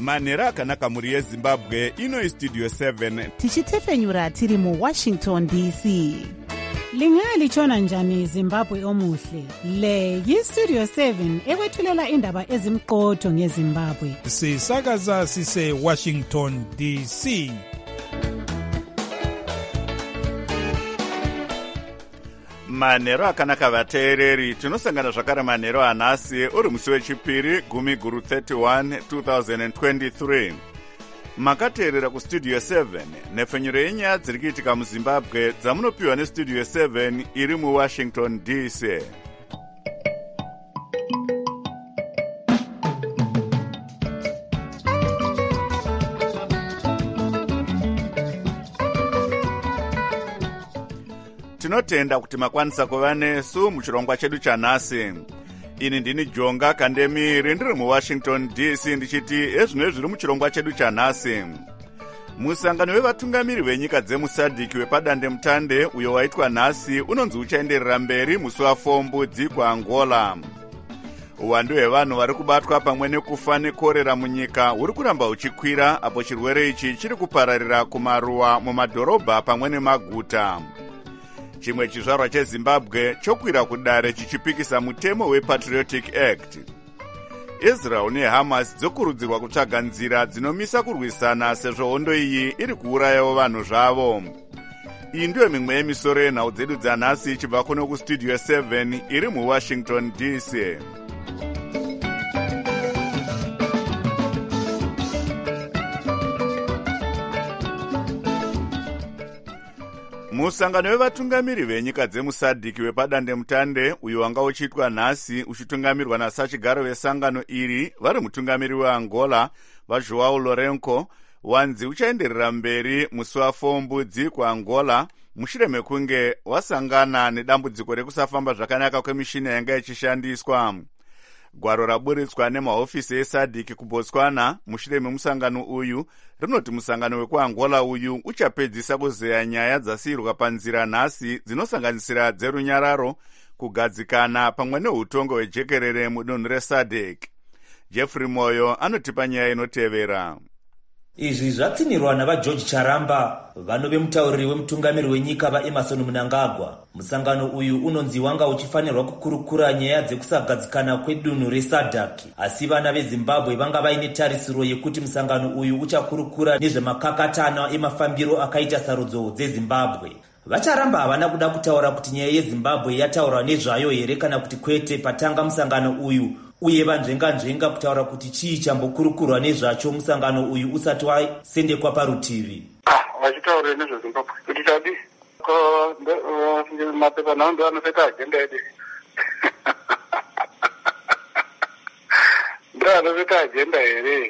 manhero akanaka mhuri yezimbabwe. Ino Studio 7 tichitefenyura tiri mu Washington DC. Lingalitshona njani Zimbabwe omuhle? Le yi-Studio 7 ekwethulela indaba ezimqotho ngeZimbabwe. Sisakaza sise Washington DC. manhero akanaka vateereri. Tinosangana zvakare manhero anhasi uri musi wechipiri 10/31 2023. Makateerera kustudio 7 nhefenyuro yenyaya dziri kuitika muzimbabwe dzamunopiwa nestudio 7 iri muwashington DC. Tinotenda kuti makwanisa kuva nesu muchirongwa chedu chanhasi. Ini ndini Jonga Kandemiri ndiri muWashington DC ndichiti ezvino zviri muchirongwa chedu chanhasi. Musangano wevatungamiri venyika dzemusadhiki wepadande mutande uyo waitwa nhasi unonzi uchaenderera mberi musi waFombudzi kuAngola. Uwandu hwevanhu vari kubatwa pamwe nekufa nekorera munyika huri kuramba huchikwira apo chirwere ichi chiri kupararira kumaruwa mumadhorobha pamwe nemaguta. Chimwe chizvarwa cheZimbabwe chokwira kudare chichipikisa mutemo wePatriotic Act. Israel neHamas dzokurudzirwa kutsvaga nzira dzinomisa kurwisana sezvo hondo iyi iri kuurayawo vanhu zvavo. Iyi ndiyo mimwe yemisoro yenhau dzedu dzanhasi ichibva kuno kustudio 7 iri muWashington DC. Musangano wevatungamiri venyika dzemusadhiki wepadande mutande uyo wanga uchiitwa nhasi uchitungamirwa nasachigaro vesangano iri vari mutungamiri weAngola vaJoão Lourenço wanzi uchaenderera mberi musi waFombudzi kuAngola mushure mekunge wasangana nedambudziko rekusafamba zvakanaka kwemishina yanga ichishandiswa. Gwaro raburitswa nemahofisi esadhiki kuBotswana mushure memusangano uyu rinoti musangano wekuAngola uyu uchapedzisa kuzeya nyaya dzasiyirwa panzira nhasi dzinosanganisira dzerunyararo, kugadzikana pamwe neutongo hwejekerere mudunhu reSADC. Jeffrey Moyo anotipa nyaya inotevera. Izvi zvatsinirwa navaGeorge Charamba, vanove mutauriri wemutungamiri wenyika vaEmerson Mnangagwa. Musangano uyu unonzi wanga uchifanirwa kukurukura nyaya dzekusagadzikana kwedunhu reSADC, asi vana veZimbabwe vanga vaine tarisiro yekuti musangano uyu uchakurukura nezvemakakatana emafambiro akaita sarudzo dzeZimbabwe. VaCharamba havana kuda kutaura kuti nyaya yeZimbabwe yataurwa nezvayo here kana kuti kwete patanga musangano uyu, uye vanzvenga kutaura kuti chii chambokurukurwa nezvacho musangano uyu usati wasendekwa parutivi. Vachitaura nezveZimbabwe kuti tadi mapepa nao ndo anopeta agenda yedu. Ndo anopeta agenda here.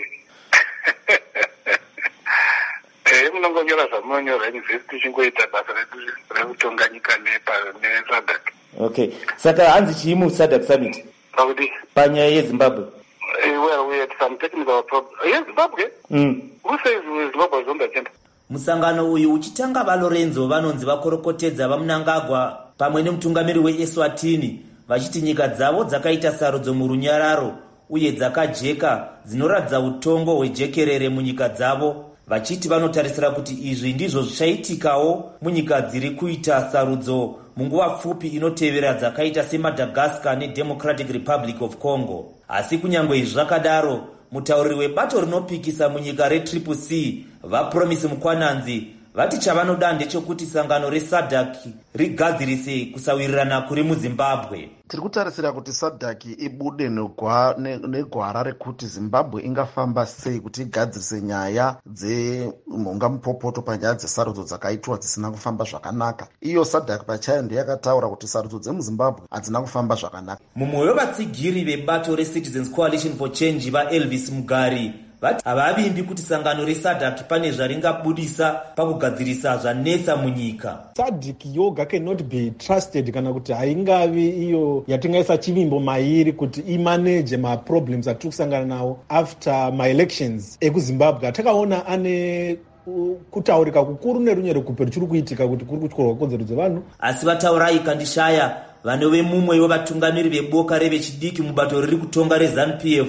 Munongonyora zvamunonyora university chingoita basa rekutonga nyika neSADC. Okay. Saka hanzi chii muSADC summit? Panyaya yeZimbabwe. Well, we had some technical problems. Yes, Zimbabwe? Who says Zimbabwe is on the agenda? Musangano uyu uchitanga vaLorenzo vanonzi vakorokotedza vaMnangagwa pamwe nemutungamiri weEswatini vachiti nyika dzavo dzakaita sarudzo murunyararo uye dzakajeka dzinoradza utongo hwejekerere munyika dzavo, vachiti vanotarisira kuti izvi ndizvo zvichaitikawo munyika dziri kuita sarudzo munguva pfupi inotevera dzakaita seMadagascar neDemocratic Republic of Congo. Asi kunyange izvi zvakadaro, mutauriri webato rinopikisa munyika reCCC vaPromise Mukwananzi vati chavanoda ndechekuti sangano reSADC rigadzirise kusawirirana kuri muZimbabwe. Tiri kutarisira kuti SADC ibude negwara rekuti Zimbabwe ingafamba sei kuti igadzirise nyaya dzemhonga mupopoto panyaya dzesarudzo dzakaitwa dzisina kufamba zvakanaka. Iyo SADC pachayo ndiyo yakataura kuti sarudzo dzemuZimbabwe hadzina kufamba zvakanaka. Mumwe wevatsigiri vebato reCitizens Coalition for Change vaElvis Mugari vati havavimbi kuti sangano reSADC pane zvaringabudisa pakugadzirisa zvanetsa munyika. SADC yoga cannot be trusted kana kuti haingavi iyo yatingaisa chivimbo mairi kuti imanage maproblems atiri kusangana nawo after my-elections ekuZimbabwe. Takaona ane kutaurika kukuru nerunyere kupe ruchiri kuitika kuti kuri kutyorwa kodzero dzevanhu. Asi vataurai kandishaya vanove mumwe wevatungamiri veboka revechidiki mubato riri kutonga reZANU-PF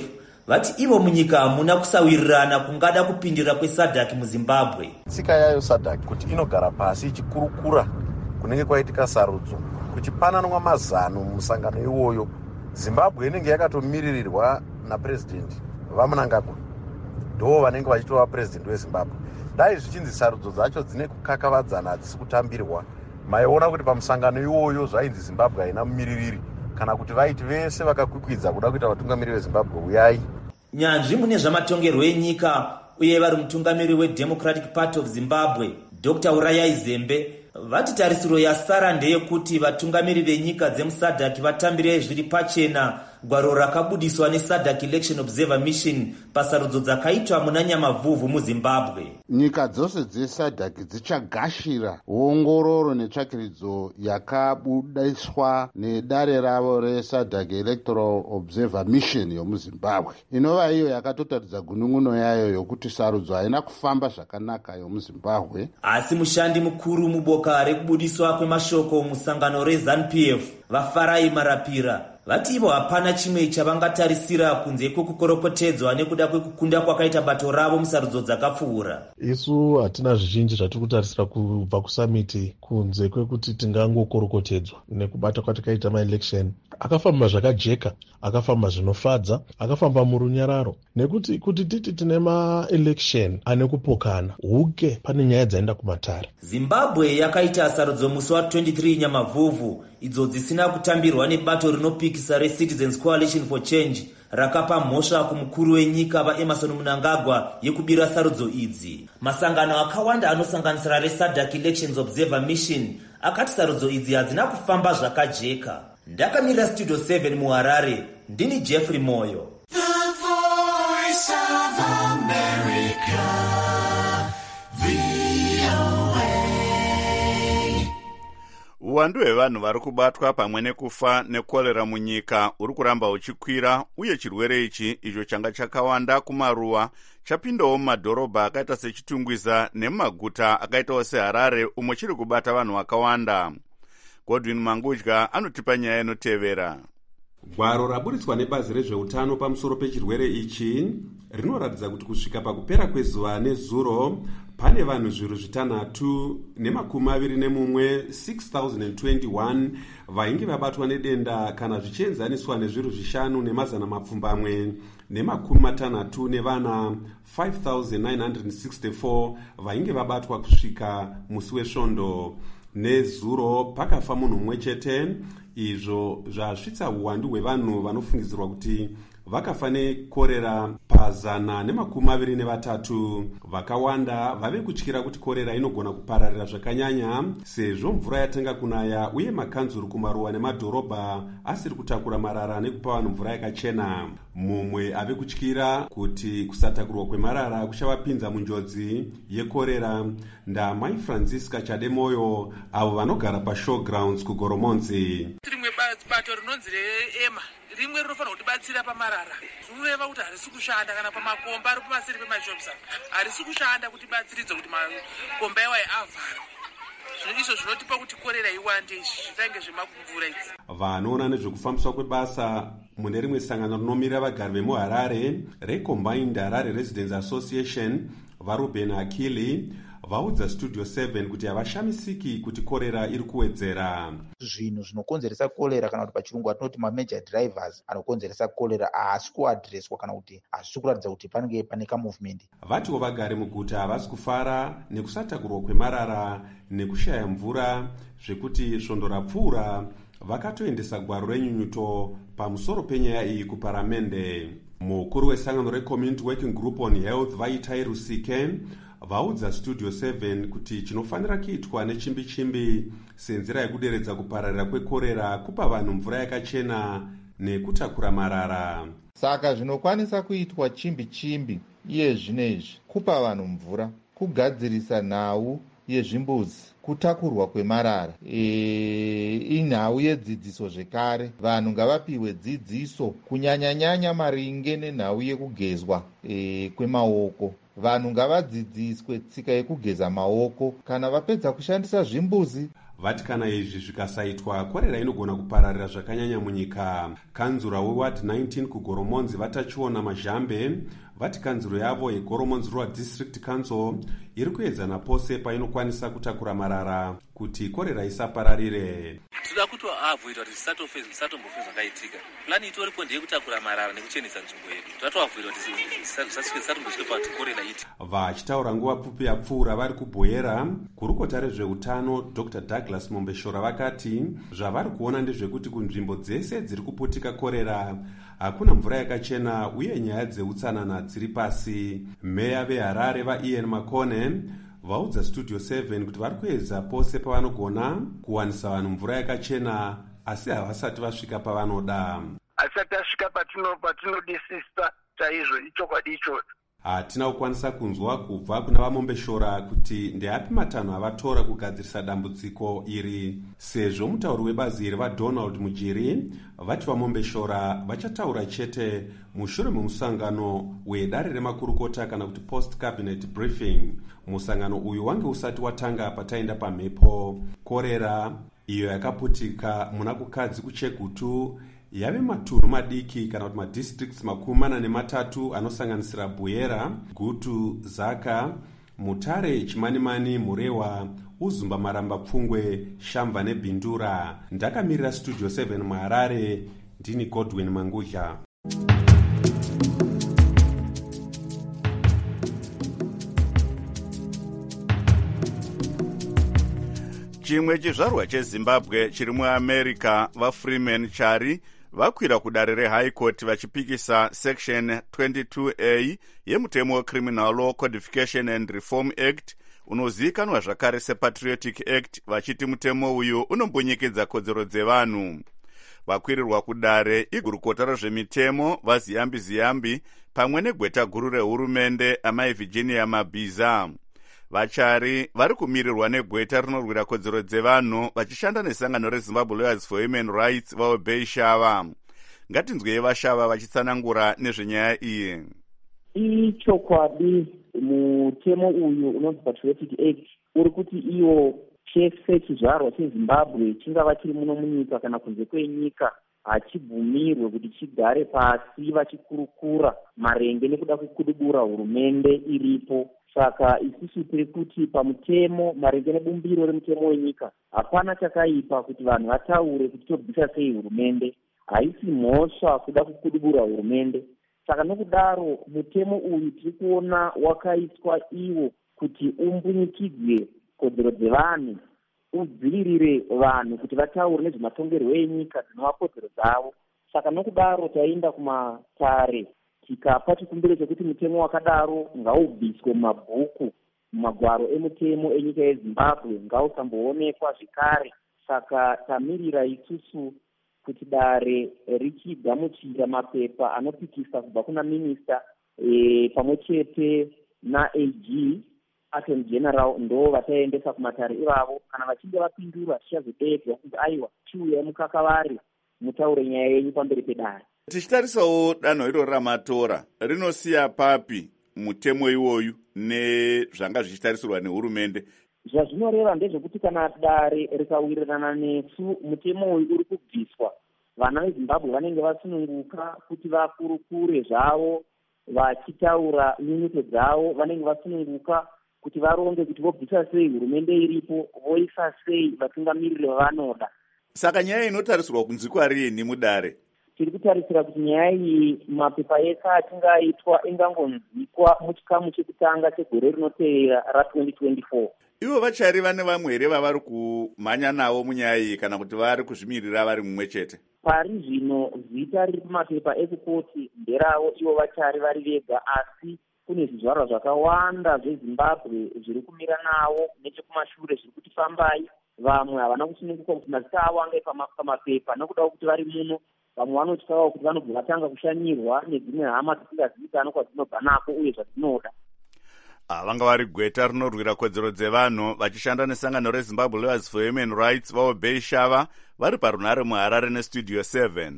vati ivo munyika hamuna kusawirirana kungada kupindira kwesadhaki muzimbabwe. Tsika yayo sadhaki kuti inogara pasi ichikurukura kunenge kwaitika sarudzo kuchipananwa mazano mumusangano iwoyo. Zimbabwe inenge yakatomiririrwa napurezidendi vaMnangagwa, ndo vanenge vachitova purezidendi wezimbabwe. Dai zvichinzi sarudzo dzacho dzine kukakavadzana hadzisi kutambirwa, maiona kuti pamusangano iwoyo zvainzi Zimbabwe haina mumiririri, kana kuti vaiti vese vakakwikwidza kuda kuita vatungamiriri vezimbabwe uyai. Nyanzvi mune zvamatongerwo enyika uye vari mutungamiri weDemocratic Party of Zimbabwe Dr. Urayai Zembe vati tarisiro yasara ndeyekuti vatungamiri venyika dzemusadhaki vatambire zviri pachena gwaro rakabudiswa neSADC Election Observer Mission pasarudzo dzakaitwa muna Nyamavhuvhu muZimbabwe. Nyika dzose dzeSADC dzichagashira ongororo netsvakiridzo yakabudiswa nedare ravo reSADC Electoral Observer Mission yomuZimbabwe, inova iyo yakatotaridza gunun'uno yayo yokuti sarudzo haina kufamba zvakanaka yomuZimbabwe. Asi mushandi mukuru muboka rekubudiswa kwemashoko musangano reZANU-PF vaFarai Marapira vati ivo hapana chimwe chavangatarisira kunze kwekukorokotedzwa nekuda kwekukunda kwakaita bato ravo musarudzo dzakapfuura. Isu hatina zvizhinji zvatiri kutarisira kubva kusamiti kunze kwekuti tingangokorokotedzwa nekubata kwatakaita maelection. Akafamba zvakajeka, akafamba zvinofadza, akafamba murunyararo, nekuti kuti titi tine maelection ane kupokana huke pane nyaya dzaenda kumatare. Zimbabwe yakaita sarudzo musi wa23 Nyamavhuvhu idzo dzisina kutambirwa nebato rinopikisa reCitizens Coalition for Change rakapa mhosva kumukuru wenyika vaEmmerson Mnangagwa yekubira sarudzo idzi. Masangano akawanda anosanganisira reSADC Elections Observer Mission akati sarudzo idzi hadzina kufamba zvakajeka. Ndakamira Studio 7 muHarare, ndini Jeffrey Moyo. The Voice of America, VOA. Uwandu hwevanhu vari kubatwa pamwe nekufa nekorera munyika uri kuramba uchikwira, uye chirwere ichi icho changa chakawanda kumaruwa chapindawo mumadhorobha akaita seChitungwiza nemumaguta akaitawo seHarare umwe chiri kubata vanhu vakawanda. Godwin Mangudya anotipa nyaya inotevera. Gwaro raburitswa nebazi rezveutano pamusoro pechirwere ichi rinoratidza kuti kusvika pakupera kwezuva nezuro pane vanhu zviru zvitanhatu nemakumi maviri nemumwe 6021 vainge vabatwa nedenda kana zvichienzaniswa nezviru zvishanu nemazana mapfumbamwe nemakumi matanhatu nevana 5964 vainge vabatwa kusvika musi wesvondo. Nezuro pakafa munhu mumwe chete, izvo zvasvitsa uwandu hwevanhu vanofungidzirwa kuti vakafa nekorera pazana nemakumi maviri nevatatu. Vakawanda vave kutyira kuti korera inogona kupararira zvakanyanya sezvo mvura yatanga kunaya uye makanzuru kumaruwa nemadhorobha asiri kutakura marara nekupa vanhu mvura yakachena. Mumwe ave kutyira kuti kusatakurwa kwemarara kuchavapinza munjodzi yekorera. Ndamai Francisca Chademoyo avo vanogara paShowgrounds kuGoromonzi. Rimwe bato rinonzi reEMA rimwe rinofanira kutibatsira pamarara. Zvinoreva kuti harisi kushanda kana pamakomba ari pamaseri pemashops harisi kushanda kutibatsiridza kuti makomba iwayo avharwa. Izvo zvinotipa kuti korera iwande zvitange zvemakumvura idzi. Vanoona nezvekufambiswa kwebasa mune rimwe sangano rinomirira vagari vemuHarare reCombined Harare Residents Association vaRuben Akili vaudza Studio 7 kuti havashamisiki kuti korera iri kuwedzera. Zvinhu zvinokonzeresa korera kana kuti pachirungu atinoti major drivers anokonzeresa korera haasi kuadhireswa kana kuti hazvisi kuratidza kuti panenge pane kamovement. Vatiwo vagari muguta havasi kufara nekusatakurwa kwemarara nekushaya mvura zvekuti svondo rapfuura vakatoendesa gwaro renyunyuto pamusoro penyaya iyi kuparamende. Mukuru wesangano reCommunity Working Group on Health Vaitai Rusike vaudza Studio 7 kuti chinofanira kuitwa nechimbi-chimbi senzira yekuderedza kupararira kwekorera kupa vanhu mvura yakachena nekutakura marara. Saka zvinokwanisa kuitwa chimbi-chimbi iye zvinezvi kupa vanhu mvura, kugadzirisa nhau yezvimbuzi, kutakurwa kwemarara, inhau yedzidziso zvekare. Vanhu ngavapiwe dzidziso kunyanya-nyanya maringe nenhau yekugezwa kwemaoko. Vanhu ngavadzidziswe tsika yekugeza maoko kana vapedza kushandisa zvimbuzi. vati kana izvi zvikasaitwa korera inogona kupararira zvakanyanya munyika. Kanzura weward 19 kugoromonzi vatachiona mazhambe vati kanzuro yavo yegoromonzi rural district council iri kuedzana pose painokwanisa kutakura marara kuti korera isapararire. Tinoda kuti avoida kuti zvisatombofe zvakaitika. Plani itoripo ndeyekutakura marara nekuchenesa nzvimbo yedu. Tatoavoida kuti zvisatombosvike pati korera iti. Vachitaura nguva pfupi yapfuura vari kubhoyera, gurukota rezveutano Dr. Douglas Mombeshora vakati zvavari kuona ndezvekuti kunzvimbo dzese dziri kuputika korera hakuna mvura yakachena uye nyaya dzeutsanana dziri pasi. Meya veHarare vaIan Makone vaudza Studio 7 kuti vari kuedza pose pavanogona kuwanisa vanhu mvura yakachena, asi havasati vasvika pavanoda. Asati asvika patinodisisa chaizvo ichokwadi ichocho. Hatina kukwanisa kunzwa kubva kuna vaMombeshora kuti ndeapi matanho avatora kugadzirisa dambudziko iri, sezvo mutauri webazi iri vaDonald Mujiri vati vaMombeshora vachataura chete mushure memusangano wedare remakurukota kana kuti post cabinet briefing. Musangano uyu wange usati watanga pataenda pamhepo. Korera iyo yakaputika muna kukadzi kuChegutu yave matunhu madiki kana kuti madistricts 43 anosanganisira Buyera, Gutu, Zaka, Mutare, Chimanimani, Murewa, Uzumba, Maramba, Pfungwe, Shamva neBindura. Ndakamirira Studio 7 muHarare, ndini Godwin Mangudya. Chimwe chizvarwa cheZimbabwe chiri muAmerica vaFreeman Chari vakwira kudare reHigh Court vachipikisa Section 22A yemutemo weCriminal Law Codification and Reform Act unozivikanwa zvakare sePatriotic Act, vachiti mutemo uyu unombunyikedza kodzero dzevanhu. Vakwirirwa kudare igurukota rezvemitemo vaZiyambi pamwe negweta guru rehurumende amai Virginia Mabhiza. Vachari vari kumirirwa negweta rinorwira kodzero dzevanhu vachishanda nesangano reZimbabwe Lawyers for Human Rights vaObey Shava. Ngatinzwei vaShava vachitsanangura nezvenyaya iyi. Ichokwadi mutemo uyu unonzi Patriotic Act uri kuti iyo chese chizvarwa cheZimbabwe chingava chiri muno munyika kana kunze kwenyika hachibvumirwe kuti chigare pasi vachikurukura marenge nekuda kukudubura hurumende iripo. Saka isusu tiri kuti pamutemo marenge nebumbiro remutemo wenyika hapana chakaipa kuti vanhu vataure kuti tobvisa sei hurumende, haisi mhosva kuda kukudubura hurumende. Saka nokudaro mutemo uyu tiri kuona wakaiswa iwo kuti umbunyikidzwe kodzero dzevanhu, udzivirire vanhu kuti vataure nezvematongerwo enyika dzinova kodzero dzavo. Saka nokudaro taenda kumatare tikapa chikumbiro chekuti mutemo wakadaro ngaubviswe mumabhuku, mumagwaro emutemo enyika yeZimbabwe, ngausamboonekwa zvekare. Saka tamirira isusu kuti dare richigamuchira mapepa anopikisa kubva kuna minista pamwe chete naAG Attorney General ndo vataendesa kumatare ivavo. Kana vachinge vapindura tichazodedzwa kuti aiwa chiuya mukakavari mutaure nyaya yenyu pamberi pedare. Tichitarisawo danho iro ramatora rinosiya papi mutemo iwoyu nezvanga zvichitarisirwa nehurumende. Zvazvinoreva ndezvekuti kana dare rikawirirana nesu mutemo uyu uri kubviswa, vana veZimbabwe vanenge vasununguka kuti vakurukure zvavo vachitaura nyunyuto dzavo, vanenge vasununguka kuti varonge kuti vobvisa sei hurumende iripo, voisa sei vatungamiriri vavanoda. Saka nyaya inotarisirwa kunzi kwarini mudare? Tiri kutarisira kuti nyaya iyi mapepa ese achingaitwa ingangonzikwa muchikamu chekutanga chegore rinoteera ra2024. Ivo vachari vane vamwe here vavari kumhanya navo munyaya iyi kana kuti vari kuzvimirira vari mumwe chete? Pari zvino zita riri pamapepa ekukoti nderavo ivo vachari vari vega, asi kune zvizvarwa zvakawanda zveZimbabwe zviri kumira navo nechekumashure zviri kuti fambai. Vamwe havana kusununguka kuti mazita avo ange pamapepa nokuda kuti vari muno. Vamwe vanotyawo kuti vanobva vatanga kushanyirwa nedzimwe hama dzisingazivikanwa kwadzinobva nako uye zvadzinoda. Vanga vari gweta rinorwira kodzero dzevanhu vachishanda nesangano reZimbabwe Lawyers for Human Rights vaObey Shava vari parunhare muHarare neStudio 7.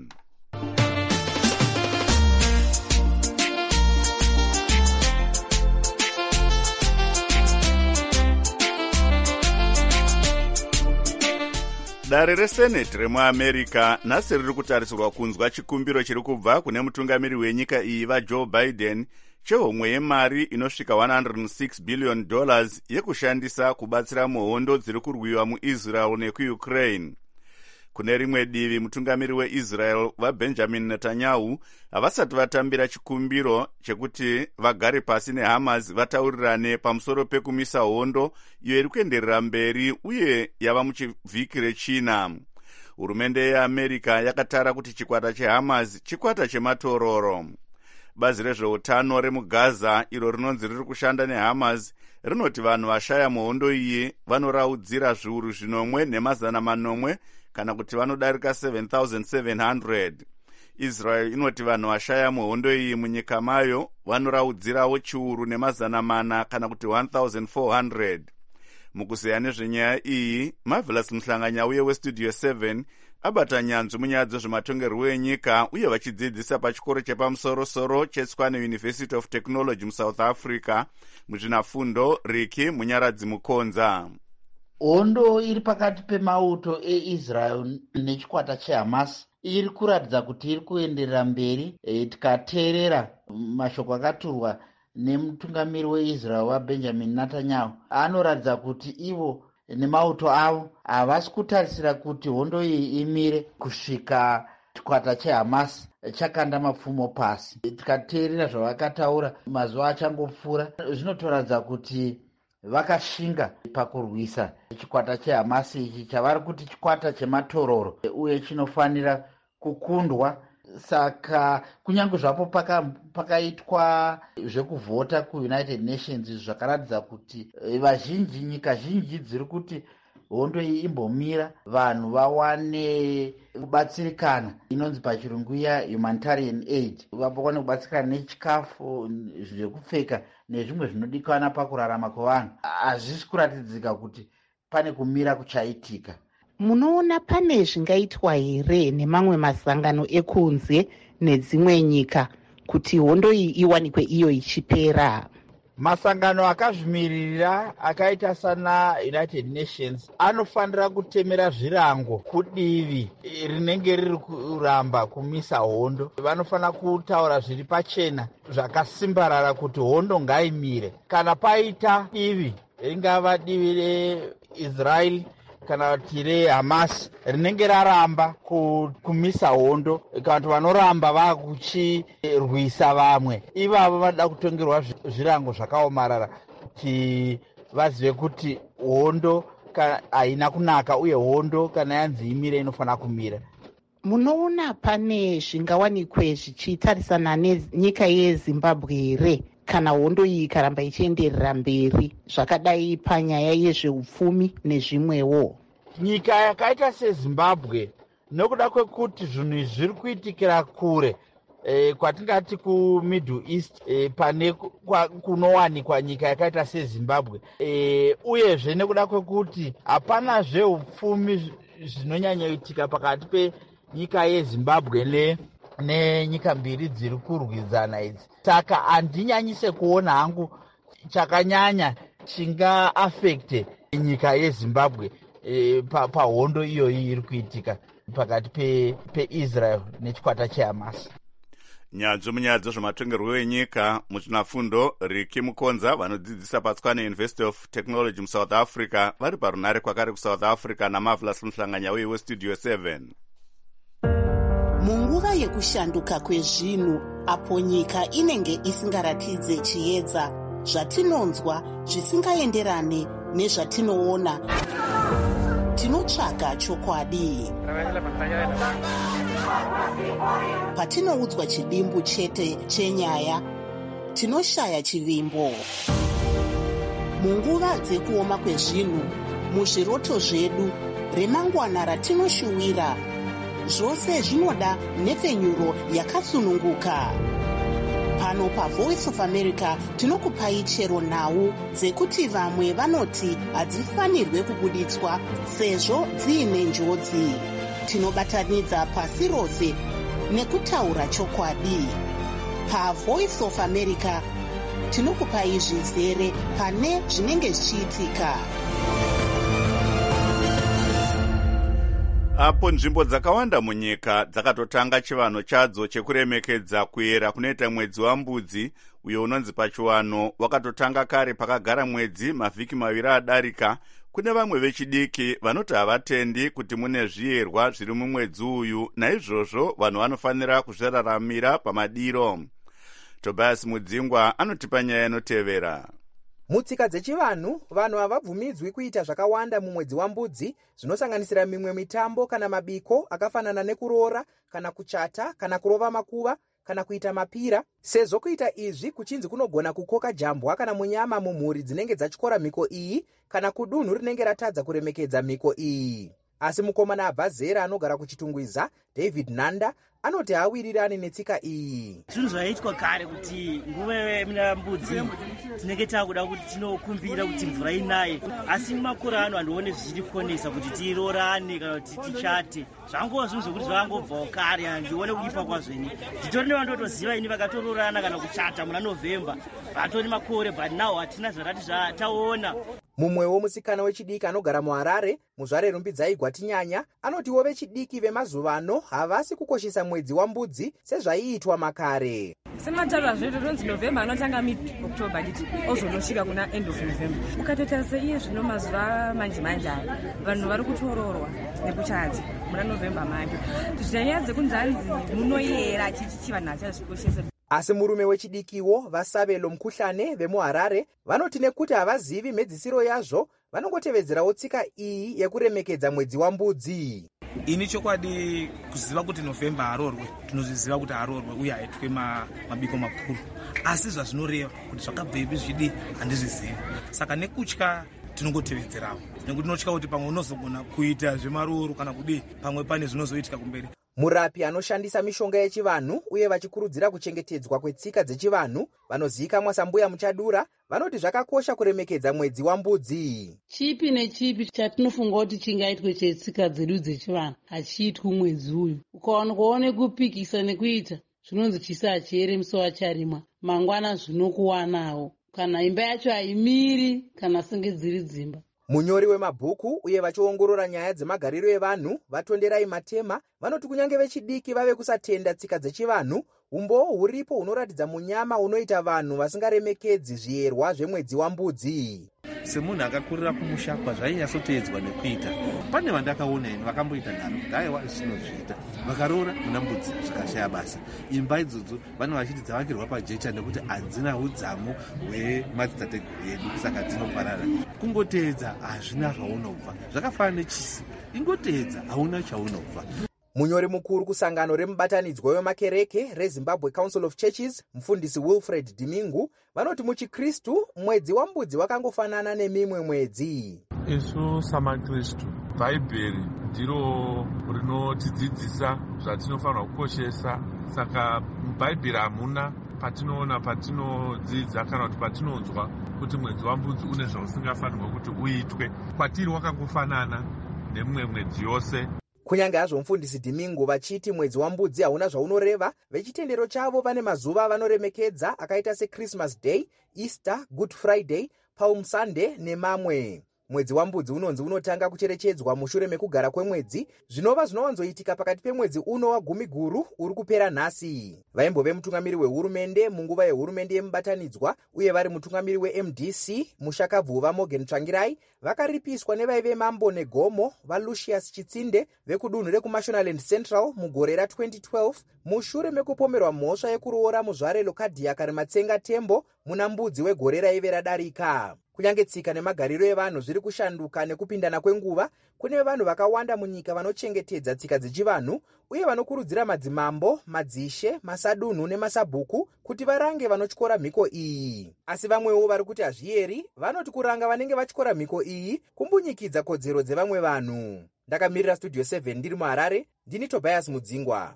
dare reseneti remuamerica nhasi riri kutarisirwa kunzwa chikumbiro chiri kubva kune mutungamiri wenyika iyi vajoe biden chehomwe yemari inosvika $106 billion yekushandisa kubatsira muhondo dziri kurwiwa muisrael nekuukraine. Kune rimwe divi mutungamiri weisrael vabenjamin netanyahu havasati vatambira chikumbiro chekuti vagare pasi nehamas vataurirane pamusoro pekumisa hondo iyo iri kuenderera mberi uye yava muchivhiki rechina. Hurumende yeamerica yakatara kuti chikwata chehamas chikwata chematororo. Bazi rezveutano remugaza iro rinonzi riri kushanda nehamas rinoti vanhu vashaya muhondo iyi vanoraudzira zviuru 1,900 kana kuti vanodarika 7,700. Israel inoti vanhu vashaya muhondo iyi munyika mayo vanoraudzirawo chiuru 400 kana kuti 1,400. Mukuzeya nezvenyaya iyi, Marvelous Mhlanganyauye westudio 7 abata nyanzvi munyaya dzezvematongerwo enyika uye vachidzidzisa pachikoro chepamusoro-soro cheTshwane University of Technology muSouth Africa muzvinafundo Riki Munyaradzi Mukonza. Hondo iri pakati pemauto eIsrael nechikwata cheHamas iri kuratidza kuti iri kuenderera mberi tikateerera mashoko akaturwa nemutungamiri weIsrael waBenjamin Netanyahu. Anoratidza kuti ivo nemauto avo havasi kutarisira kuti hondo iyi imire kusvika chikwata cheHamas chakanda mapfumo pasi. Tikateerera zvavakataura mazuva achangopfuura, zvinotoratidza kuti vakashinga pakurwisa chikwata cheHamas ichi chavari kuti chikwata chematororo uye chinofanira kukundwa. Saka kunyange zvapo pakaitwa zvekuvhota kuUnited Nations zvakaratidza kuti vazhinji, nyika zhinji dziri kuti hondo iyi imbomira, vanhu vawane kubatsirikana, inonzi pachirungu ya humanitarian aid, vawane kubatsirikana nechikafu, zvekupfeka nezvimwe zvinodikanwa pakurarama kwevanhu. Hazvisi kuratidzika kuti pane kumira kuchaitika. Munoona pane zvingaitwa here nemamwe masangano ekunze nedzimwe nyika kuti hondo iyi iwanikwe iyo ichipera? Masangano akazvimirira akaita sana United Nations anofanira kutemera zvirango kudivi rinenge riri kuramba kumisa hondo. Vanofanira kutaura zviri pachena zvakasimbarara kuti hondo ngaimire. Kana paita divi, ringava divi reIsrael kana kuti reHamas rinenge raramba kumisa hondo, kana kuti vanoramba vakuchirwisa vamwe, ivavo vanoda kutongerwa zvirango zvakaomarara kuti vazive kuti hondo haina kunaka uye hondo kana yanzi imire inofanira kumira. Munoona pane zvingawanikwe zvichitarisana nenyika yeZimbabwe here kana hondo iyi ikaramba ichienderera mberi zvakadai panyaya yezveupfumi nezvimwewo? Nyika yakaita seZimbabwe, nokuda kwekuti zvinhu zviri kuitikira kure kwatingati kuMiddle East, pane kunowanikwa nyika yakaita seZimbabwe, uyezve nekuda kwekuti hapana zveupfumi zvinonyanyoitika pakati penyika yeZimbabwe nenyika mbiri dziri kurwidzana idzi. Saka handinyanyise kuona hangu chakanyanya chingaafekte nyika yeZimbabwe pahondo iyoyi iri kuitika pakati peIsrael nechikwata cheHamas. Nyanzvi munyaya dzezvematongerwo enyika muzvinafundo Riki Mukonza vanodzidzisa paTshwane University of Technology muSouth Africa vari parunare kwakare kuSouth Africa naMarvelous Mhlanganyauye westudio 7. Munguva yekushanduka kwezvinhu, apo nyika inenge isingaratidze chiedza, zvatinonzwa zvisingaenderane nezvatinoona, tinotsvaga chokwadi. Patinoudzwa chidimbu chete chenyaya, tinoshaya chivimbo. Munguva dzekuoma kwezvinhu, muzviroto zvedu, remangwana ratinoshuwira, zvose zvinoda nhepfenyuro yakatsununguka. Pano paVoice of America tinokupai chero nhau dzekuti vamwe vanoti hadzifanirwe kubuditswa sezvo dziine njodzi. Tinobatanidza pasi rose nekutaura chokwadi. PaVoice of America tinokupai zvizere pane zvinenge zvichiitika. apo nzvimbo dzakawanda munyika dzakatotanga chivanho chadzo chekuremekedza kuyera kunoita mwedzi wambudzi uyo unonzi pachiwano wakatotanga kare pakagara mwedzi mavhiki maviri adarika. Kune vamwe vechidiki vanoti havatendi kuti mune zviyerwa zviri mumwedzi uyu, naizvozvo vanhu vanofanira kuzviraramira pamadiro. Tobias Mudzingwa anotipa nyaya inotevera. Mutsika dzechivanhu, vanhu havabvumidzwi kuita zvakawanda mumwedzi wambudzi, zvinosanganisira mimwe mitambo kana mabiko akafanana nekuroora kana kuchata kana kurova makuva kana kuita mapira, sezvo kuita izvi kuchinzi kunogona kukoka jambwa kana munyama mumhuri dzinenge dzatyora mhiko iyi kana kudunhu rinenge ratadza kuremekedza mhiko iyi. Asi mukomana abva zera anogara kuchitungwiza, David Nanda, anoti hawirirani netsika iyi. Zvinhu zvaiitwa kare kuti nguva yembudzi tinenge takuda kuti tinokumbira kuti mvura inaye, asi makore ano handione zvichitikonesa kuti tiroorane kana kuti tichate. Zvangova zvinhu zvokuti zvangobvawo kare, handione kuipa kwazveni. Nditori nevandotoziva ini vakatoroorana kana kuchata muna November, vatori makore, but now hatina zvarati zvataona. Mumwewo musikana wechidiki anogara muHarare, muzvare Rumbidzai Gwatinyanya, anotiwo vechidiki vemazuva ano havasi kukoshesa mwedzi wambudzi sezvaiitwa makare. Sematarwa zvedu ronzi November anotanga mid-October diti ozonosvika kuna end of November. Ukatotarisa iye zvino mazuva manje vanhu vari kutororwa nekuchadzi muna November manje. Tichitanyaya dzekunzanzi munoyera chichi vanhu vachazvikoshesa. Asi murume wechidikiwo Vasabelo Mukhuhlane vemuHarare vanoti nekuti havazivi mhedzisiro yazvo, vanongotevedzerawo tsika iyi yekuremekedza mwedzi wambudzi. Ini chokwadi kuziva kuti November harorwe, tinozviziva kuti harorwe uye haitwe mabiko makuru. Asi zvazvinoreva kuti zvakabvepi zvidi handizvizivi. Saka nekutya tinongotevedzerawo. Nekuti tinotya kuti pamwe unozogona kuita zvemaroro kana kudi pamwe pane zvinozoitika kumberi. Murapi anoshandisa mishonga yechivanhu uye vachikurudzira kuchengetedzwa kwetsika dzechivanhu vanozivikanwa saMbuya Muchadura vanoti zvakakosha kuremekedza mwedzi wambudzi. Chipi nechipi chatinofunga kuti chingaitwe chetsika dzedu dzechivanhu hachiitwi mwedzi uyu. Ukaona kuone kupikisa nekuita zvinonzi chisa hachiere musi wacharimwa, mangwana zvinokuwanawo, kana imba yacho haimiri kana senge dziri dzimba. Munyori wemabhuku uye vachiongorora nyaya dzemagariro evanhu vatonderai Matema vanoti kunyange vechidiki vave kusatenda tsika dzechivanhu, umbowo huripo hunoratidza munyama unoita vanhu vasingaremekedzi zviyerwa zvemwedzi wambudzi. Semunhu akakurira kumushakwa zvainyatsoteedzwa nekuita. Pane vandakaona ino vakamboita nharo kuti aiwa zvinozviita vakaroora muna mbudzi zvikashaya basa. Imba idzodzo vanhu vachiti dzavakirwa pajecha nekuti hadzina udzamu hwemadzitateguru edu, saka dzinoparara. Kungoteedza hazvina zvaunobva, zvakafanana nechisi, ingoteedza hauna chaunobva. Munyori mukuru kusangano remubatanidzwa wemakereke reZimbabwe Council of Churches, mufundisi Wilfred Dimingu, vanoti muchiKristu mwedzi wambudzi wakangofanana nemimwe mwedzi. Isu samaKristu, Bhaibheri ndiro rinotidzidzisa zvatinofanira kukoshesa. Saka muBhaibheri hamuna patinoona patinodzidza kana kuti patinonzwa kuti mwedzi wambudzi une zvausingafanirwa kuti uitwe. Kwatiri wakangofanana nemimwe mwedzi yose. Kunyange hazvo mufundisi Dimingu vachiti mwedzi wambudzi hauna zvaunoreva, vechitendero chavo vane mazuva avanoremekedza akaita seChristmas Day, Easter, Good Friday, Palm Sunday nemamwe. Mwedzi wambudzi unonzi unotanga kucherechedzwa mushure mekugara kwemwedzi, zvinova zvinowanzoitika pakati pemwedzi uno waGumiguru uri kupera nhasi. Vaimbove mutungamiri wehurumende munguva yehurumende yemubatanidzwa uye vari mutungamiri weMDC Mushakabvuva Morgan Tsvangirai vakaripiswa nevaive Mambo Negomo vaLucius Chitsinde vekudunhu rekuMashonaland Central mugore ra2012 mushure mekupomerwa mhosva yekuroora muzvare Lokadia Karimatsenga Tembo muna mbudzi wegore raive radarika. Kunyange tsika nemagariro evanhu zviri kushanduka nekupindana kwenguva, kune vanhu vakawanda munyika vanochengetedza tsika dzechivanhu uye vanokurudzira madzimambo, madzishe, masadunhu nemasabhuku kuti varange vanotyora mhiko iyi. Asi vamwewo vari kuti hazviyeri, vanoti kuranga vanenge vatyora mhiko iyi kumbunyikidza kodzero dzevamwe vanhu. Ndakamirira Studio 7 ndiri muHarare, ndini Tobias Mudzingwa.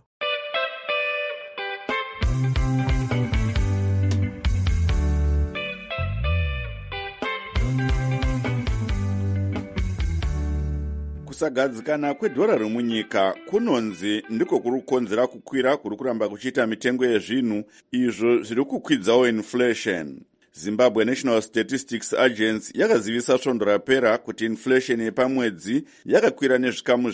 Kusagadzikana kwedhora munyika kunonzi ndiko kuri kukonzera kukwira kuri kuramba kuchiita mitengo yezvinhu izvo zviri kukwidzawo inflation. Zimbabwe National Statistics Agency yakazivisa svondo rapera kuti inflation yepamwedzi yakakwira nezvikamu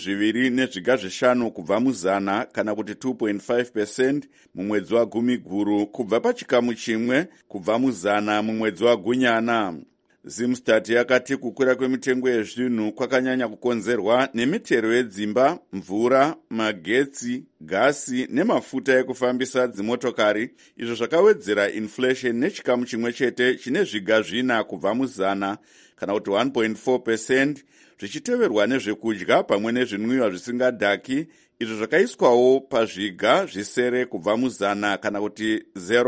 2.5 kubva muzana kana kuti 2.5% mumwedzi waGumiguru kubva pachikamu chimwe kubva muzana mumwedzi waGunyana. Zimstat yakati kukwira kwemitengo yezvinhu kwakanyanya kukonzerwa nemitero yedzimba, mvura, magetsi, gasi nemafuta ekufambisa dzimotokari, izvo zvakawedzera inflation nechikamu chimwe chete chine zviga 4 kubva muzana kana kuti 1.4%, zvichiteverwa nezvekudya pamwe nezvinwiwa zvisingadhaki, izvo zvakaiswawo pazviga zvisere kubva muzana kana kuti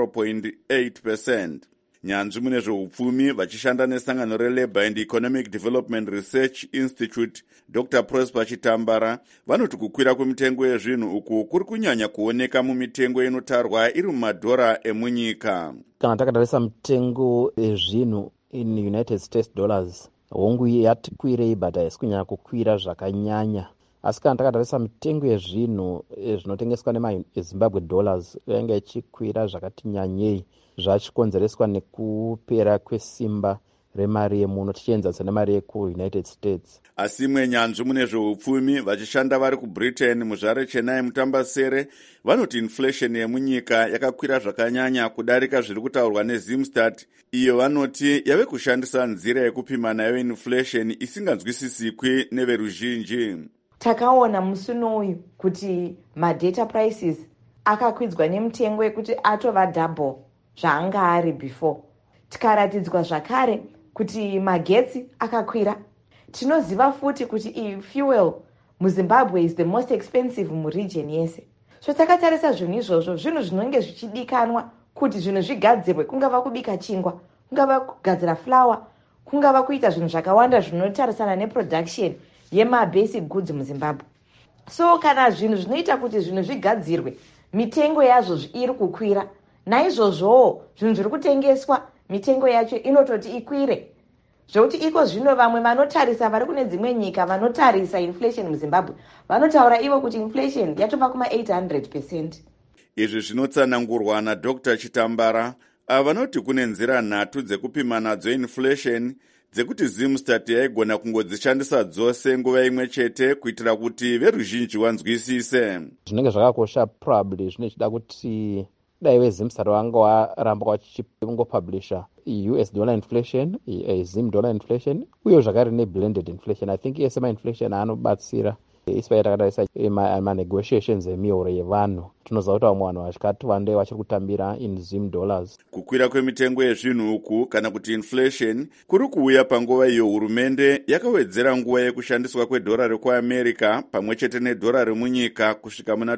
0.8%. Nyanzvi mune zveupfumi vachishanda nesangano reLabour and Economic Development Research Institute, Dr. Prosper Chitambara, vanoti kukwira kwemitengo yezvinhu uku kuri kunyanya kuoneka mumitengo inotarwa iri mumadhora emunyika. Kana takatarisa mitengo yezvinhu in United States dollars, hongu yati kwirei but haisi kunyanya kukwira zvakanyanya. Asi kana takatarisa mitengo yezvinhu zvinotengeswa nemaZimbabwe dollars yanga ichikwira zvakati nyanyei, zvachikonzereswa nekupera kwesimba remari yemuno tichienzanisa nemari yekuUnited States. Asi imwe nyanzvi mune zveupfumi vachishanda vari kuBritain muzvare Chennai Mutambasere vanoti inflation yemunyika yakakwira zvakanyanya kudarika zviri kutaurwa neZimstat. Iyo vanoti yave kushandisa nzira yekupima nayo inflation isinganzwisisikwi neveruzhinji. Takaona musi uyu kuti madata prices akakwidzwa nemitengo yekuti atova double zvaanga ari before. Tikaratidzwa zvakare kuti magetsi akakwira. Tinoziva futi kuti fuel muZimbabwe is the most expensive muregion yese. So takatarisa zvinhu izvozvo, zvinhu zvinenge zvichidikanwa kuti zvinhu zvigadzirwe, kungava kubika chingwa, kungava kugadzira flour, kungava kuita zvinhu zvakawanda zvinotarisana neproduction yema-basic goods muZimbabwe. So kana zvinhu zvinoita kuti zvinhu zvigadzirwe, mitengo yazvo iri kukwira. Naizvozvo zvinhu zviri kutengeswa mitengo yacho inototi ikwire. Zvokuti iko zvino vamwe vanotarisa vari kune dzimwe nyika vanotarisa inflation muZimbabwe vanotaura ivo kuti inflation yatova kuma 800%. Izvi zvinotsanangurwa naDr. Chitambara vanoti kune nzira 3 dzekupima nadzo inflation dzekuti Zimstat yaigona kungodzishandisa dzose nguva imwe chete kuitira kuti veruzhinji vanzwisise. Zvinenge zvakakosha probably zvinochida kuti dai veZimstat vanga varamba vachipublisha US dollar inflation, Zim dollar inflation, uye zvakare neblended inflation. I think yese ma-inflation anobatsira isipai takatarisa ma-negotiations emihoro yevanhu. Tinoziva kuti vamwe vanhu vachikati vandei vachiri kutambira in Zim dollars. Kukwira kwemitengo yezvinhu uku kana kuti inflation kuri kuuya panguva iyo hurumende yakawedzera nguva yekushandiswa kwedhora rekuAmerica pamwe chete nedhora remunyika kusvika muna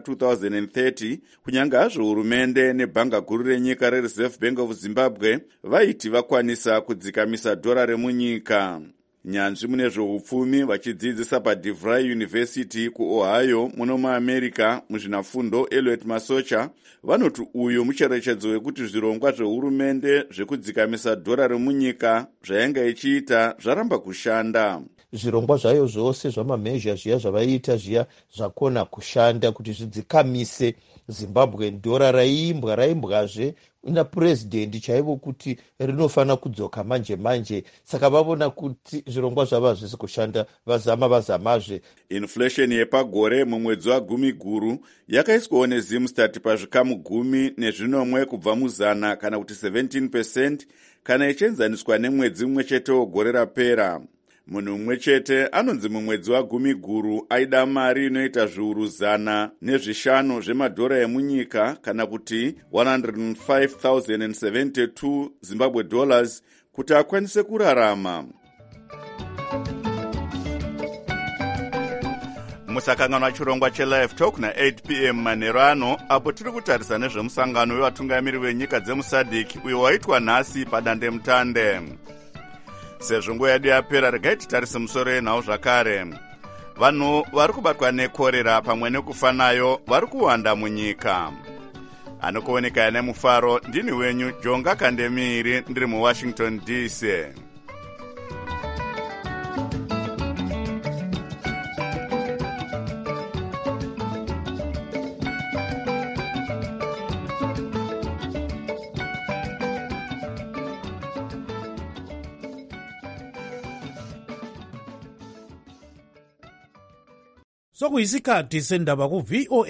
2030, kunyange hazvo hurumende nebhanga guru renyika reReserve Bank of Zimbabwe vaiti vakwanisa kudzikamisa dhora remunyika. Nyanzvi mune zveupfumi vachidzidzisa paDeVry University kuOhio muno muAmerica muzvinafundo Elliot Masocha vanoti uyu mucherechedzo wekuti zvirongwa zvehurumende zvekudzikamisa dhora remunyika zvayanga ichiita zvaramba kushanda. Zvirongwa zvayo zvose zvamamezha zviya zvavaita zviya zvakona kushanda kuti zvidzikamise Zimbabwe. Dhora raimbwazve napurezidendi chaivo kuti rinofana kudzoka manje. Saka vavona kuti zvirongwa zvavo hazvisi kushanda, vazamazve. Inflation yepagore mumwedzi waGumiguru yakaiswawo neZimstat pazvikamu 10 kubva muzana kana kuti 17% kana ichienzaniswa nemwedzi mumwe chete wegore rapera. Munhu mumwe chete anonzi mumwedzi waGumiguru aida mari inoita zviuru 105 zvemadhora emunyika kana kuti 105,072 Zimbabwe dollars kuti akwanise kurarama. Musakanganwa chirongwa cheLive Talk na8 p.m. manheru ano apo tiri kutarisa nezvemusangano wevatungamiri venyika dzemuSADC uyo waitwa nhasi padandemutande. Sezvo nguva yedu yapera regai titarise musoro yenhau zvakare. Vanhu vari kubatwa nekorera pamwe nekufa nayo vari kuwanda munyika. Anokuoneka nemufaro ndini wenyu Jonga Kandemiri ndiri muWashington DC. sokuyisikhathi sendaba ku-VOA